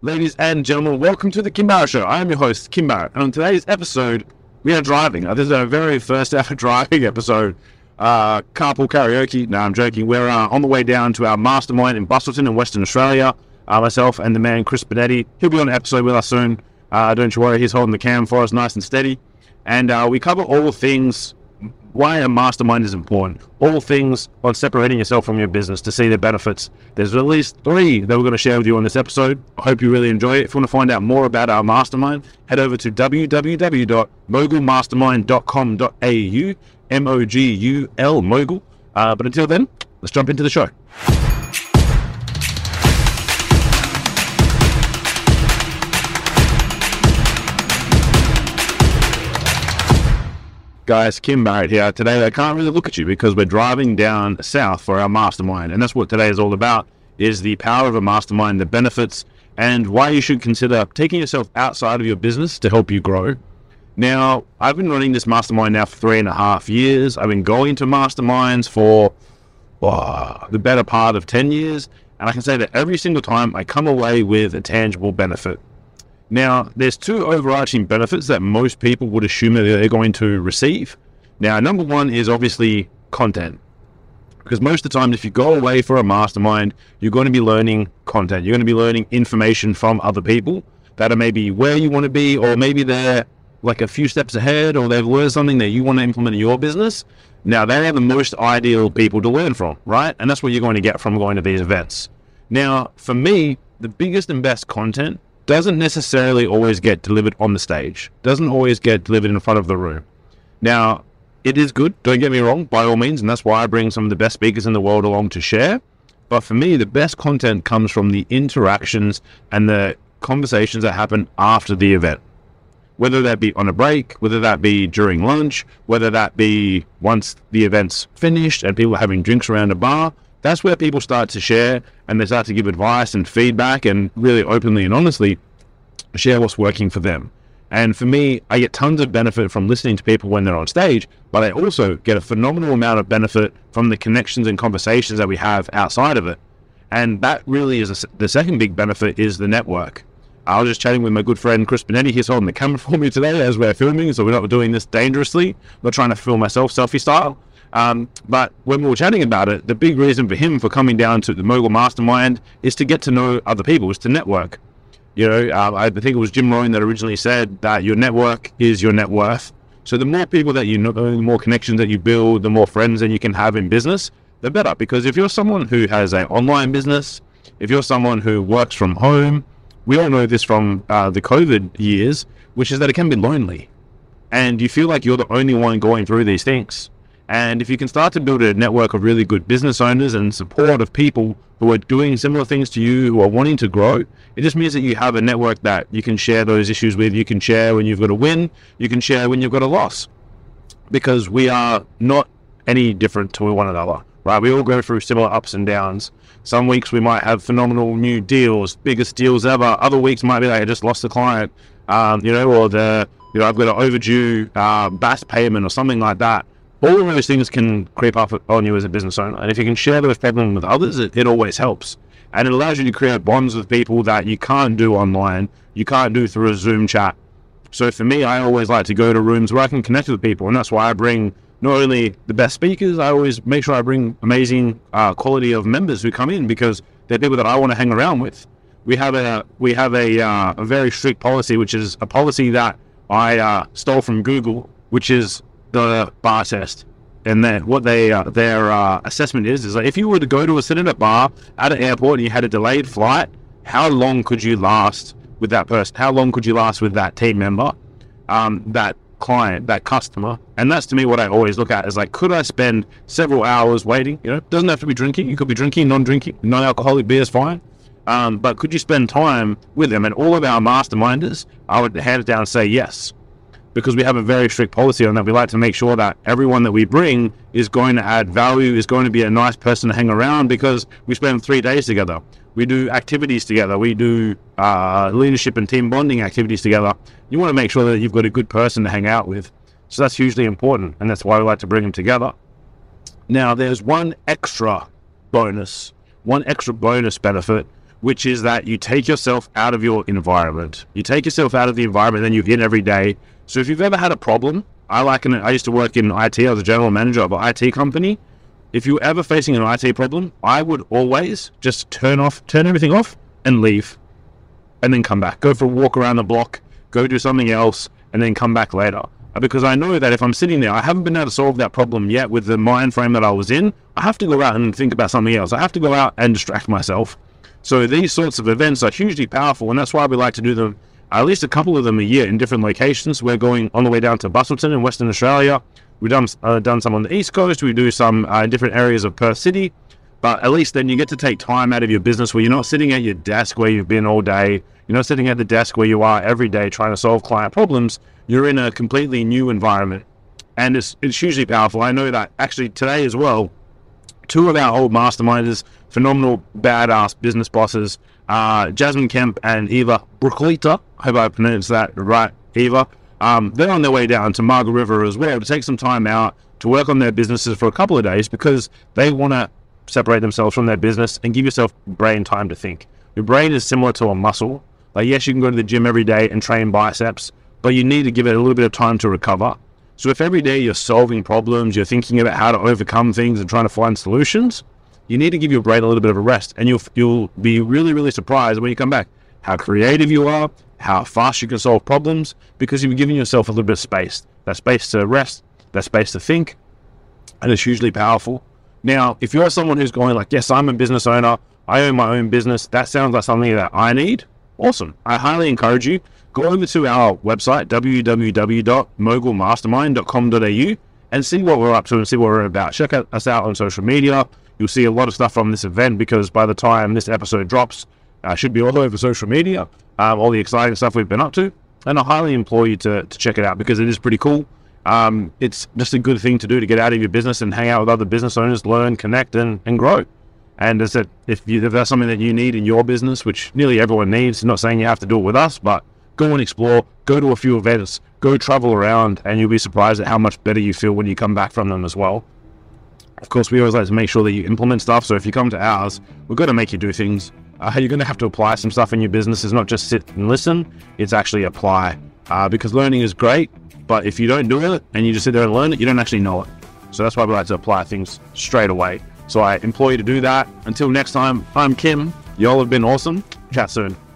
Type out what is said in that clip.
Ladies and gentlemen, welcome to the Kim Barrett Show. I am your host, Kim Barrett, and on today's episode, we are driving. This is our very first ever driving episode. Carpool karaoke. No, I'm joking. We're on the way down to our mastermind in Busselton in Western Australia. Myself and the man, Chris Benetti. He'll be on the episode with us soon. Don't you worry, he's holding the cam for us nice and steady. And we cover all things why a mastermind is important, all things on separating yourself from your business to see the benefits. There's at least 3 that we're going to share with you on this episode. I hope you really enjoy it. If you want to find out more about our mastermind, head over to www.mogulmastermind.com.au, M-O-G-U-L, Mogul. But until then, let's jump into the show. Guys, Kim Barrett here. Today I can't really look at you because we're driving down south for our mastermind, and that's what today is all about, is the power of a mastermind, the benefits, and why you should consider taking yourself outside of your business to help you grow. Now, I've been running this mastermind now for 3.5 years. I've been going to masterminds for the better part of 10 years, and I can say that every single time I come away with a tangible benefit. Now, there's 2 overarching benefits that most people would assume that they're going to receive. Now, number 1 is obviously content. Because most of the time, if you go away for a mastermind, you're going to be learning content. You're going to be learning information from other people that are maybe where you want to be, or maybe they're like a few steps ahead, or they've learned something that you want to implement in your business. Now, they are the most ideal people to learn from, right? And that's what you're going to get from going to these events. Now, for me, the biggest and best content doesn't necessarily always get delivered on the stage, doesn't always get delivered in front of the room. Now, it is good, don't get me wrong, by all means, and that's why I bring some of the best speakers in the world along to share. But for me, the best content comes from the interactions and the conversations that happen after the event. Whether that be on a break, whether that be during lunch, whether that be once the event's finished and people are having drinks around a bar, that's where people start to share, and they start to give advice and feedback and really openly and honestly share what's working for them. And for me, I get tons of benefit from listening to people when they're on stage, but I also get a phenomenal amount of benefit from the connections and conversations that we have outside of it. And that really is the second big benefit, is the network. I was just chatting with my good friend Chris Benetti. He's holding the camera for me today as we're filming, so we're not doing this dangerously. I'm not trying to film myself selfie style. But when we were chatting about it, the big reason for him for coming down to the Mogul Mastermind is to get to know other people, is to network. You know, I think it was Jim Rohn that originally said that your network is your net worth. So the more people that you know, the more connections that you build, the more friends that you can have in business, the better. Because if you're someone who has an online business, if you're someone who works from home, we all know this from the COVID years, which is that it can be lonely. And you feel like you're the only one going through these things. And if you can start to build a network of really good business owners and support of people who are doing similar things to you, who are wanting to grow, it just means that you have a network that you can share those issues with. You can share when you've got a win. You can share when you've got a loss. Because we are not any different to one another, right? We all go through similar ups and downs. Some weeks we might have phenomenal new deals, biggest deals ever. Other weeks might be like, I just lost a client, or I've got an overdue BAS payment or something like that. All of those things can creep up on you as a business owner. And if you can share those problems with others, it always helps. And it allows you to create bonds with people that you can't do online, you can't do through a Zoom chat. So for me, I always like to go to rooms where I can connect with people. And that's why I bring not only the best speakers, I always make sure I bring amazing quality of members who come in, because they're people that I want to hang around with. We have a very strict policy, which is a policy that I stole from Google, which is the bar test. And then what their assessment is like, if you were to go to a sit-in bar at an airport and you had a delayed flight, how long could you last with that person? How long could you last with that team member, that client, that customer? And that's, to me, what I always look at is like, could I spend several hours waiting? You know, it doesn't have to be drinking. You could be drinking, non-drinking, non-alcoholic beer is fine. But could you spend time with them? And all of our masterminders, I would hands down say yes. Because we have a very strict policy on that. We like to make sure that everyone that we bring is going to add value, is going to be a nice person to hang around, because we spend 3 days together. We do activities together. We do leadership and team bonding activities together. You want to make sure that you've got a good person to hang out with. So that's hugely important, and that's why we like to bring them together. Now, there's one extra bonus benefit, which is that you take yourself out of your environment. You take yourself out of the environment, then you're in every day. So if you've ever had a problem, I used to work in IT. I was a general manager of an IT company. If you're ever facing an IT problem, I would always just turn everything off and leave, and then come back. Go for a walk around the block, go do something else, and then come back later. Because I know that if I'm sitting there, I haven't been able to solve that problem yet with the mind frame that I was in. I have to go out and think about something else. I have to go out and distract myself. So these sorts of events are hugely powerful, and that's why we like to do them, at least a couple of them a year in different locations. We're going on the way down to Busselton in Western Australia. We've done some on the East Coast. We do some in different areas of Perth City. But at least then you get to take time out of your business where you're not sitting at your desk where you've been all day. You're not sitting at the desk where you are every day trying to solve client problems. You're in a completely new environment, and it's hugely powerful. I know that actually today as well, two of our old masterminders, phenomenal badass business bosses, Jasmine Kemp and Eva Brucklita, I hope I pronounced that right, Eva, they're on their way down to Margaret River as well to take some time out to work on their businesses for a couple of days, because they want to separate themselves from their business and give yourself brain time to think. Your brain is similar to a muscle. Like, yes, you can go to the gym every day and train biceps, but you need to give it a little bit of time to recover. So if every day you're solving problems, you're thinking about how to overcome things and trying to find solutions, you need to give your brain a little bit of a rest, and you'll be really, really surprised when you come back how creative you are, how fast you can solve problems, because you've given yourself a little bit of space. That space to rest, that space to think, and it's hugely powerful. Now, if you're someone who's going like, yes, I'm a business owner, I own my own business, that sounds like something that I need, awesome. I highly encourage you, go over to our website, www.mogulmastermind.com.au, and see what we're up to and see what we're about. Check us out on social media. You'll see a lot of stuff from this event, because by the time this episode drops, should be all over social media, all the exciting stuff we've been up to. And I highly implore you to check it out, because it is pretty cool. It's just a good thing to do, to get out of your business and hang out with other business owners, learn, connect, and grow. And as I said, if that's something that you need in your business, which nearly everyone needs, I'm not saying you have to do it with us, but go and explore, go to a few events, go travel around, and you'll be surprised at how much better you feel when you come back from them as well. Of course, we always like to make sure that you implement stuff. So if you come to ours, we're going to make you do things. You're going to have to apply some stuff in your business. It's not just sit and listen, it's actually apply. Because learning is great, but if you don't do it and you just sit there and learn it, you don't actually know it. So that's why we like to apply things straight away. So I implore you to do that. Until next time, I'm Kim. Y'all have been awesome. Chat soon.